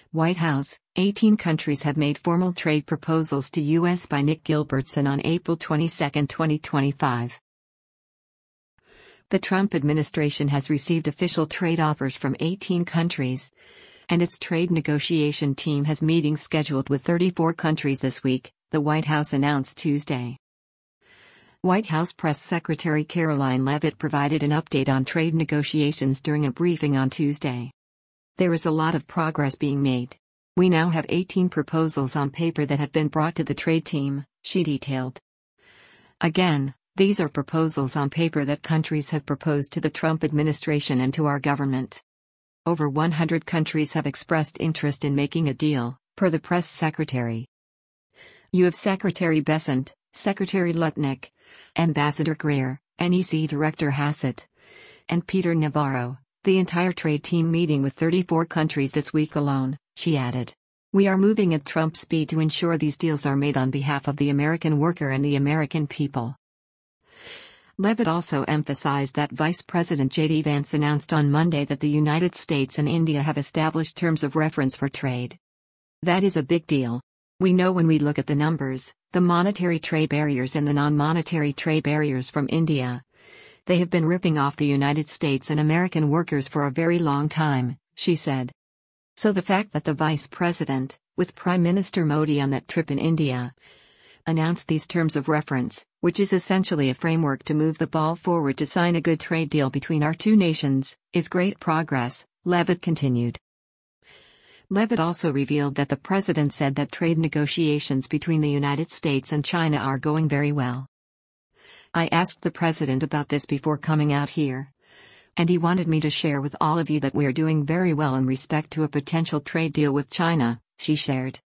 White House, 18 countries have made formal trade proposals to U.S. by Nick Gilbertson on April 22, 2025. The Trump administration has received official trade offers from 18 countries, and its trade negotiation team has meetings scheduled with 34 countries this week, the White House announced Tuesday. White House Press Secretary Karoline Leavitt provided an update on trade negotiations during a briefing on Tuesday. There is a lot of progress being made. We now have 18 proposals on paper that have been brought to the trade team, she detailed. Again, these are proposals on paper that countries have proposed to the Trump administration and to our government. Over 100 countries have expressed interest in making a deal, per the press secretary. You have Secretary Bessent, Secretary Lutnick, Ambassador Greer, NEC Director Hassett, and Peter Navarro, the entire trade team meeting with 34 countries this week alone, she added. We are moving at Trump speed to ensure these deals are made on behalf of the American worker and the American people. Leavitt also emphasized that Vice President J.D. Vance announced on Monday that the United States and India have established terms of reference for trade. That is a big deal. We know when we look at the numbers, the monetary trade barriers and the non-monetary trade barriers from India. They have been ripping off the United States and American workers for a very long time, she said. So the fact that the Vice President, with Prime Minister Modi on that trip in India, announced these terms of reference, which is essentially a framework to move the ball forward to sign a good trade deal between our two nations, is great progress, Leavitt continued. Leavitt also revealed that the president said that trade negotiations between the United States and China are going very well. I asked the president about this before coming out here, and he wanted me to share with all of you that we're doing very well in respect to a potential trade deal with China, she shared.